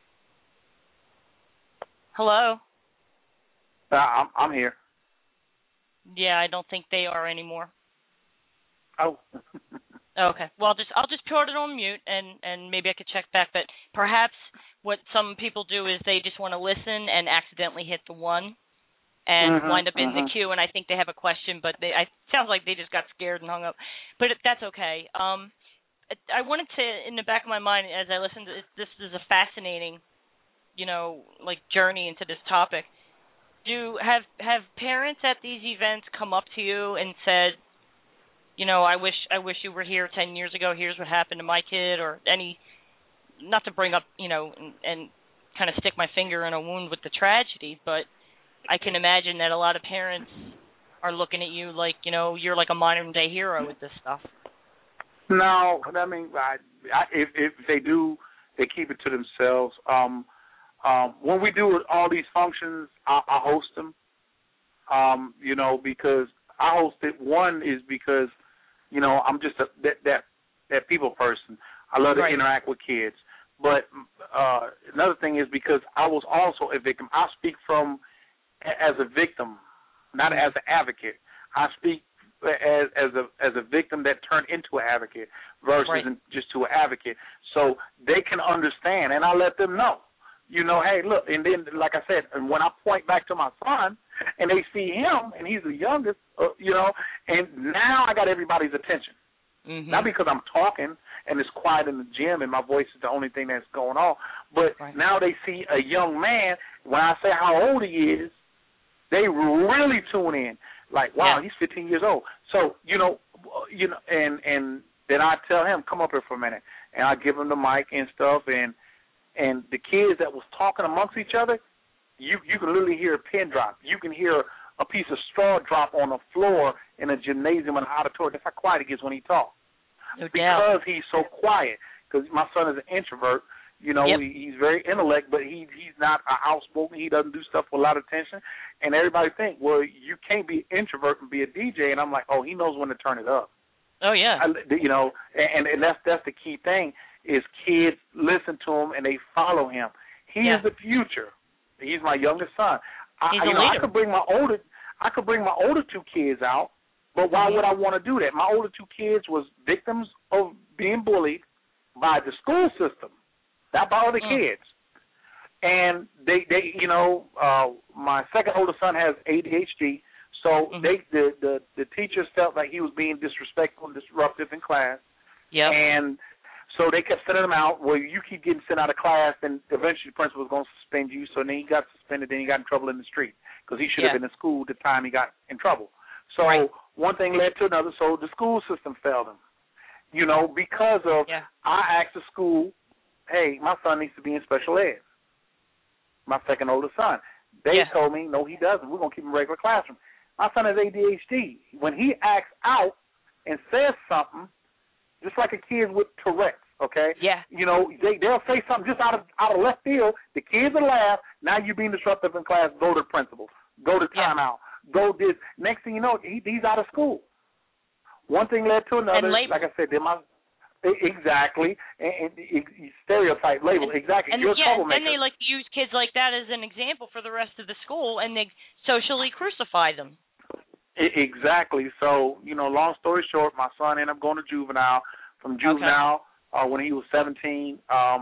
Hello? I'm here. Yeah, I don't think they are anymore. Oh. Okay. Well, I'll just put it on mute, and maybe I could check back. But perhaps what some people do is they just want to listen and accidentally hit the 1 and wind up in the queue, and I think they have a question, but it sounds like they just got scared and hung up. But that's okay. I wanted to, in the back of my mind, as I listened to this is a fascinating, you know, like journey into this topic. Have parents at these events come up to you and said, you know, I wish you were here 10 years ago. Here's what happened to my kid, or any, not to bring up, you know, and kind of stick my finger in a wound with the tragedy, but I can imagine that a lot of parents are looking at you like, you know, you're like a modern day hero with this stuff. No, I mean, if they do, they keep it to themselves. When we do all these functions, I host them, you know, because I host it. One is because, you know, I'm just that people person. I love to interact with kids. But another thing is because I was also a victim. I speak as a victim, not as an advocate. I speak as a victim that turned into an advocate versus just to an advocate. So they can understand, and I let them know. You know, hey, look, and then, like I said, and when I point back to my son, and they see him, and he's the youngest, you know, and now I got everybody's attention. Mm-hmm. Not because I'm talking and it's quiet in the gym and my voice is the only thing that's going on, but now they see a young man. When I say how old he is, they really tune in. Like, wow, he's 15 years old. So, and then I tell him, come up here for a minute, and I give him the mic and stuff, and the kids that was talking amongst each other, you can literally hear a pin drop. You can hear a piece of straw drop on the floor in a gymnasium in an auditorium. That's how quiet he gets when he talks. Because he's so quiet. Because my son is an introvert. He's very intellect, but he's not outspoken. He doesn't do stuff with a lot of attention. And everybody think, well, you can't be an introvert and be a DJ. And I'm like, oh, he knows when to turn it up. Oh, yeah. And that's the key thing is kids listen to him and they follow him. He is the future. He's my youngest son. I could bring my older 2 kids out, but why would I want to do that? My older 2 kids was victims of being bullied by the school system, not by other kids. And they my second oldest son has ADHD, so the teachers felt like he was being disrespectful and disruptive in class. Yeah. And so they kept sending him out. Well, you keep getting sent out of class, then eventually the principal was going to suspend you. So then he got suspended, then he got in trouble in the street because he should have been in school the time he got in trouble. So one thing led to another, so the school system failed him. Because of I asked the school, hey, my son needs to be in special ed, my second oldest son. They told me, no, he doesn't. We're going to keep him in regular classroom. My son has ADHD. When he acts out and says something, just like a kid with Tourette's, okay? Yeah. They'll say something just out of left field. The kids will laugh. Now you're being disruptive in class. Go to the principal. Go to timeout. Go this. Next thing you know, he's out of school. One thing led to another. And label. Like I said, exactly. And stereotype, label, exactly. And you're a troublemaker. And they like to use kids like that as an example for the rest of the school, and they socially crucify them. Exactly. So, long story short, my son ended up going to juvenile. From juvenile, when he was 17,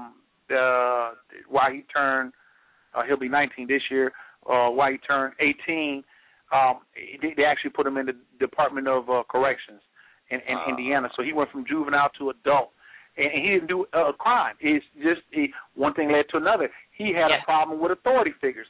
while he turned, he'll be 19 this year, while he turned 18, they actually put him in the Department of Corrections in Indiana. So he went from juvenile to adult. And he didn't do a crime. It's just one thing led to another. He had a problem with authority figures.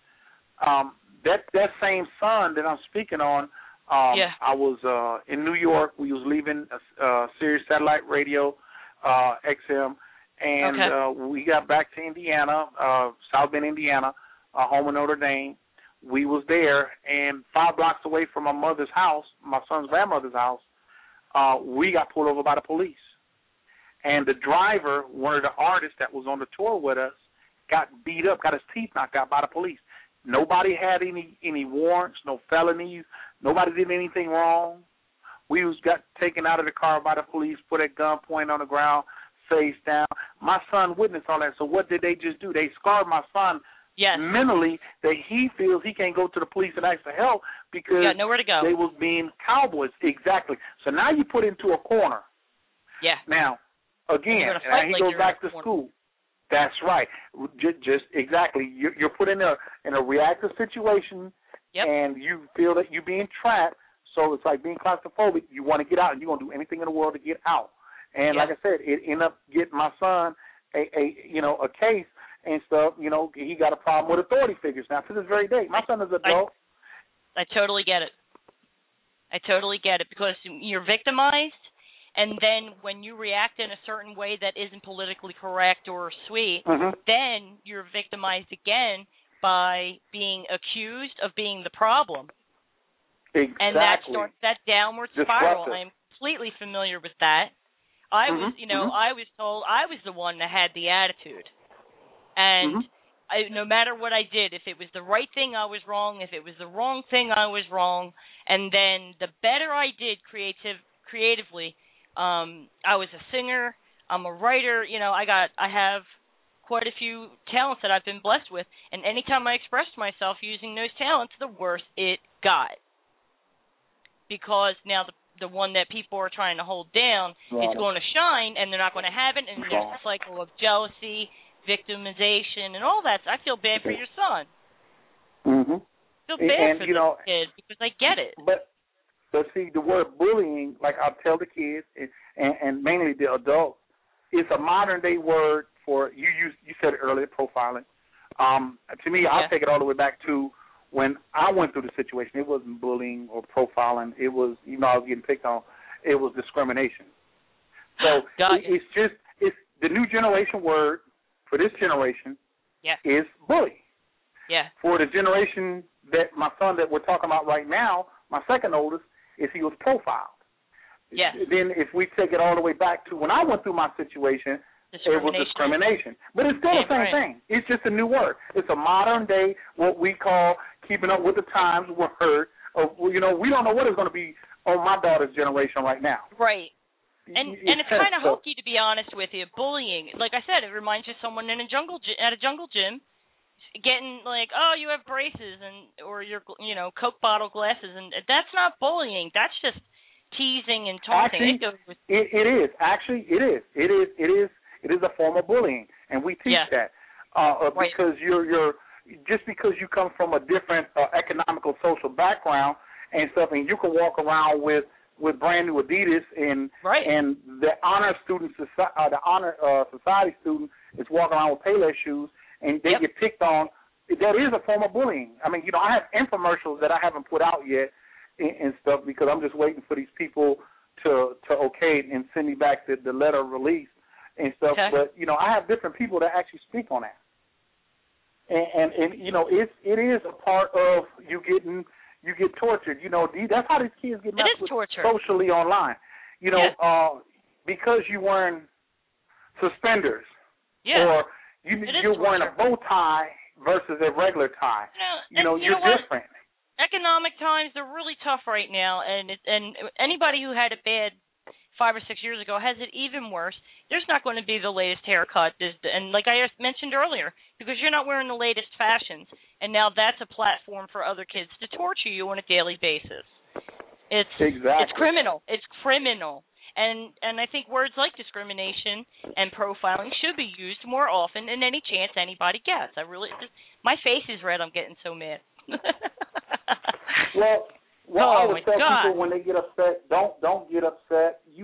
That same son that I'm speaking on, I was in New York. We was leaving Sirius Satellite Radio, XM, and we got back to Indiana, South Bend, Indiana, home of Notre Dame. We was there, and 5 blocks away from my mother's house, my son's grandmother's house, we got pulled over by the police. And the driver, one of the artists that was on the tour with us, got beat up, got his teeth knocked out by the police. Nobody had any warrants, no felonies. Nobody did anything wrong. We got taken out of the car by the police, put at gunpoint on the ground, face down. My son witnessed all that. So what did they just do? They scarred my son mentally that he feels he can't go to the police and ask for help because nowhere to go. They was being cowboys. Exactly. So now you put into a corner. Yeah. Now, again, and he goes back to school. That's right. Just exactly. You're put in a reactive situation, and you feel that you're being trapped. So it's like being claustrophobic. You want to get out, and you're gonna do anything in the world to get out. And like I said, it ended up getting my son a case and stuff. He got a problem with authority figures now to this very day. My son is an adult. I totally get it because you're victimized. And then when you react in a certain way that isn't politically correct or sweet, then you're victimized again by being accused of being the problem. Exactly. And that starts that downward spiral. I'm completely familiar with that. I was, I was told I was the one that had the attitude. And no matter what I did, if it was the right thing, I was wrong. If it was the wrong thing, I was wrong. And then the better I did creatively, I was a singer. I'm a writer. I have quite a few talents that I've been blessed with. And anytime I expressed myself using those talents, the worse it got. Because now the one that people are trying to hold down is going to shine, and they're not going to have it. And there's a cycle of jealousy, victimization, and all that. So I feel bad for your son. I feel bad for this kid because I get it. But see, the word bullying, like I'll tell the kids, and mainly the adults, it's a modern-day word for, you said it earlier, profiling. To me, I'll take it all the way back to when I went through the situation. It wasn't bullying or profiling. It was, even though I was getting picked on, it was discrimination. So it's the new generation word for this generation is bully. Yeah. For the generation that my son that we're talking about right now, my second oldest, is he was profiled. Yes. Then if we take it all the way back to when I went through my situation, it was discrimination. But it's still the same thing. It's just a new word. It's a modern day, what we call keeping up with the times word. We don't know what is going to be on my daughter's generation right now. Right. And it's kind of hokey, to be honest with you. Bullying, like I said, it reminds you of someone at a jungle gym getting like, oh, you have braces or your Coke bottle glasses, and that's not bullying. That's just teasing and taunting. Actually, it is. Actually, it is. It is a form of bullying, and we teach that because you're just because you come from a different economical, social background and stuff, and you can walk around with brand new Adidas and the honor student, the honor society student is walking around with Payless shoes, and they get picked on. That is a form of bullying. I mean, I have infomercials that I haven't put out yet and stuff because I'm just waiting for these people to okay it and send me back the letter of release and stuff. Okay. But I have different people that actually speak on that, and it is a part of you get tortured. That's how these kids get messed with socially online. Because you're wearing suspenders or you're wearing a bow tie versus a regular tie. You're different. Economic times, they're really tough right now, and anybody who had it bad 5 or 6 years ago has it even worse. There's not going to be the latest haircut, and like I mentioned earlier, because you're not wearing the latest fashions, and now that's a platform for other kids to torture you on a daily basis. It's criminal. It's criminal. And I think words like discrimination and profiling should be used more often than any chance anybody gets. My face is red. I'm getting so mad. Well, I would tell people when they get upset, don't get upset. You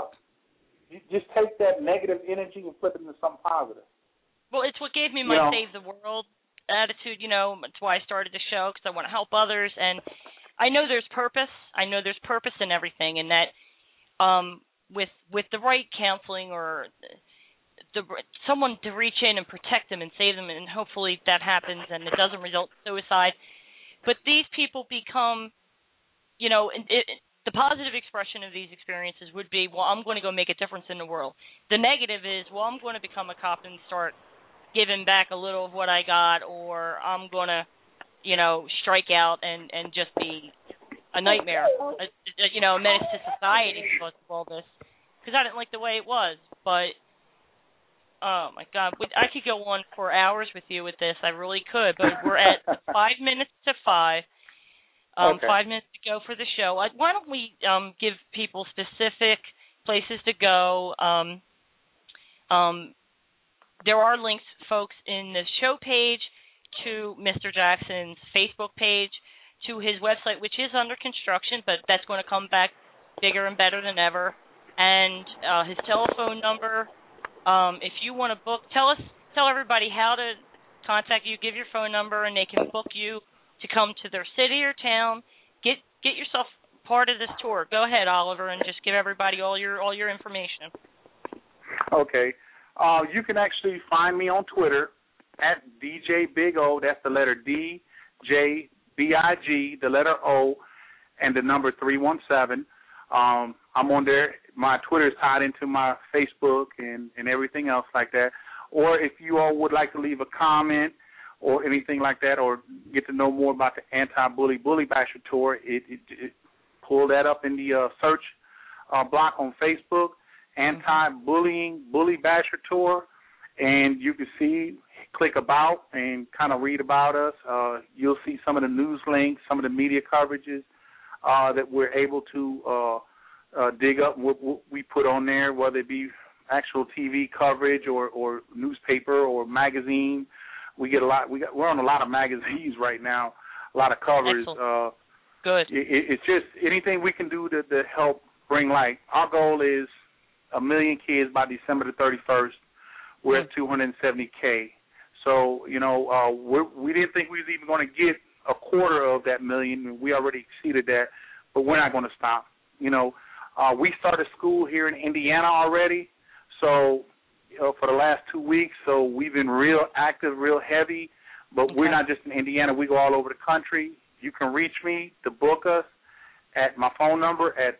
just take that negative energy and flip it into something positive. Well, it's what gave me my save the world attitude. That's why I started the show, because I want to help others, and I know there's purpose. I know there's purpose in everything, and that with the right counseling or someone to reach in and protect them and save them, and hopefully that happens and it doesn't result in suicide. But these people become, the positive expression of these experiences would be, well, I'm going to go make a difference in the world. The negative is, well, I'm going to become a cop and start giving back a little of what I got, or I'm going to, strike out and just be a nightmare, a menace to society because of all this. Because I didn't like the way it was, but oh my God, I could go on for hours with you with this. I really could, but we're at 5 minutes to 5. 5 minutes to go for the show. Why don't we give people specific places to go? There are links, folks, in the show page to Mr. Jackson's Facebook page, to his website, which is under construction, but that's going to come back bigger and better than ever, and his telephone number. If you want to book, tell everybody how to contact you, give your phone number, and they can book you to come to their city or town. Get yourself part of this tour. Go ahead, Oliver, and just give everybody all your information. Okay. You can actually find me on Twitter at DJ Big O. That's the letter D, J, B-I-G, the letter O, and the number 317. I'm on there. My Twitter is tied into my Facebook and everything else like that. Or if you all would like to leave a comment or anything like that, or get to know more about the Anti-Bully Bully Basher Tour, it pull that up in the search block on Facebook, Anti-Bullying Bully Basher Tour, and you can see, click about and kind of read about us. You'll see some of the news links, some of the media coverages that we're able to dig up what we put on there, whether it be actual TV coverage or newspaper or magazine. We get a lot. We're on a lot of magazines right now, a lot of covers. Good. It's just anything we can do to help bring light. Our goal is 1 million kids by December the 31st. We're at 270K. So, we didn't think we was even going to get a quarter of that million. We already exceeded that, but we're not going to stop. We started school here in Indiana already, so for the last 2 weeks. So we've been real active, real heavy, but we're not just in Indiana. We go all over the country. You can reach me to book us at my phone number at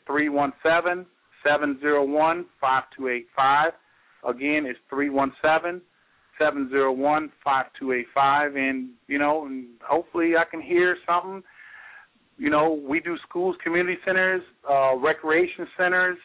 317-701-5285. Again, it's 317-701-5285, and hopefully I can hear something. We do schools, community centers, recreation centers,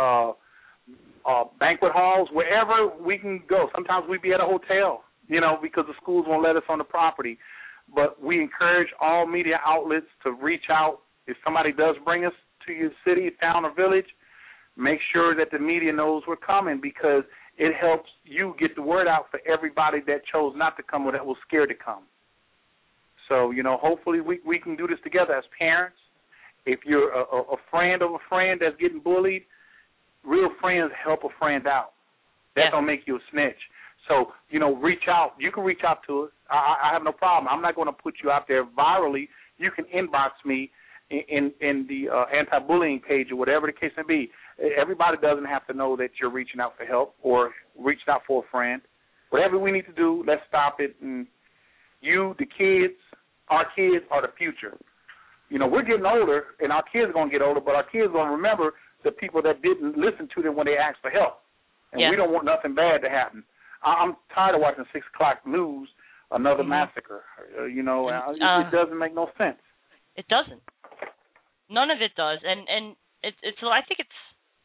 banquet halls, wherever we can go. Sometimes we be at a hotel, because the schools won't let us on the property. But we encourage all media outlets to reach out. If somebody does bring us to your city, town, or village, make sure that the media knows we're coming, because it helps you get the word out for everybody that chose not to come or that was scared to come. So, hopefully we can do this together as parents. If you're a friend of a friend that's getting bullied, real friends help a friend out. That don't make you a snitch. So, reach out. You can reach out to us. I have no problem. I'm not going to put you out there virally. You can inbox me in the anti-bullying page or whatever the case may be. Everybody doesn't have to know that you're reaching out for help or reaching out for a friend. Whatever we need to do, let's stop it. And you, the kids, our kids are the future. We're getting older, and our kids are going to get older, but our kids are going to remember the people that didn't listen to them when they asked for help. And we don't want nothing bad to happen. I'm tired of watching 6 o'clock news, another massacre. It doesn't make no sense. It doesn't. None of it does. And it's I think it's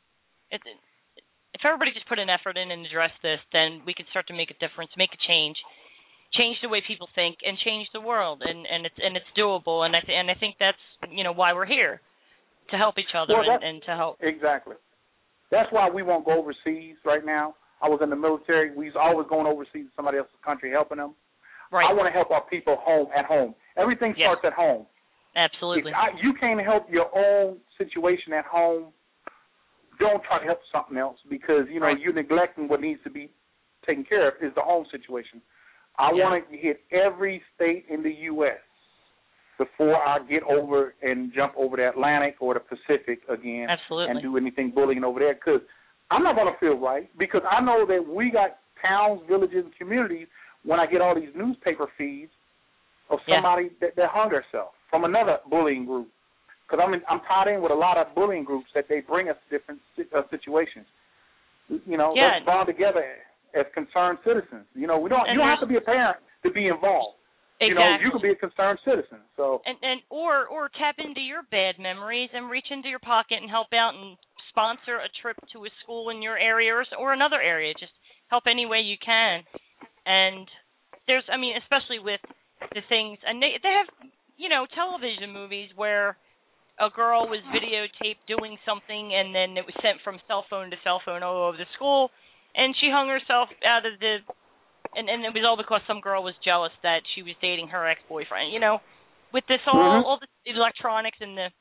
if everybody just put an effort in and address this, then we can start to make a difference, make a change the way people think, and change the world. And it's doable. And I think that's why we're here, to help each other and to help. Exactly. That's why we won't go overseas right now. I was in the military. We was always going overseas to somebody else's country, helping them. Right. I want to help our people at home. Everything starts at home. Absolutely. If you can't help your own situation at home, don't try to help something else, because, you're neglecting what needs to be taken care of is the home situation. I want to hit every state in the U.S. before I get over and jump over the Atlantic or the Pacific again. Absolutely. And do anything bullying over there, because I'm not going to feel right, because I know that we got towns, villages, and communities when I get all these newspaper feeds of somebody that hung herself from another bullying group. Because I'm tied in with a lot of bullying groups that they bring us different situations. Let's bond together as concerned citizens. You don't have to be a parent to be involved. Exactly. You can be a concerned citizen. So or tap into your bad memories and reach into your pocket and help out and sponsor a trip to a school in your area or another area. Just help any way you can. And there's, especially with the things, and they have, television movies where a girl was videotaped doing something, and then it was sent from cell phone to cell phone all over the school, and she hung herself out of the, and it was all because some girl was jealous that she was dating her ex-boyfriend. With this all the electronics and the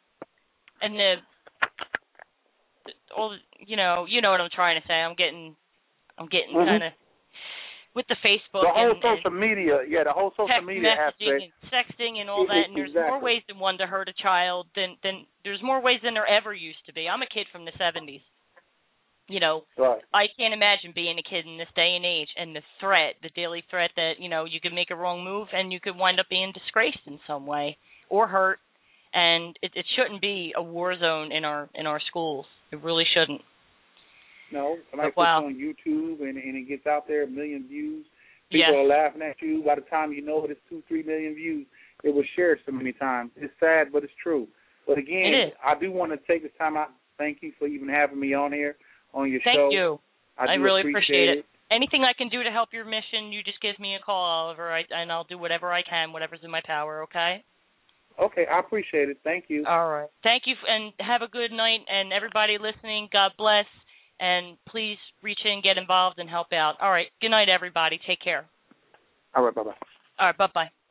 all, you know what I'm trying to say. I'm getting kind of with the Facebook, the whole social media, the whole social media messaging aspect, and sexting and all that, and there's more ways than one to hurt a child than there's more ways than there ever used to be. I'm a kid from the 70s. Right. I can't imagine being a kid in this day and age, and the daily threat that, you could make a wrong move and you could wind up being disgraced in some way or hurt, and it shouldn't be a war zone in our schools. It really shouldn't. No, somebody puts it on YouTube and it gets out there, 1 million views. People are laughing at you. By the time you know it, it's 2-3 million views. It was shared so many times. It's sad, but it's true. But again, I do want to take this time out. Thank you for even having me on here on your show. Thank you. I really appreciate it. Anything I can do to help your mission, you just give me a call, Oliver, and I'll do whatever I can, whatever's in my power. Okay. Okay, I appreciate it. Thank you. All right. Thank you, and have a good night. And everybody listening, God bless. And please reach in, get involved, and help out. All right. Good night, everybody. Take care. All right. Bye-bye. All right. Bye-bye.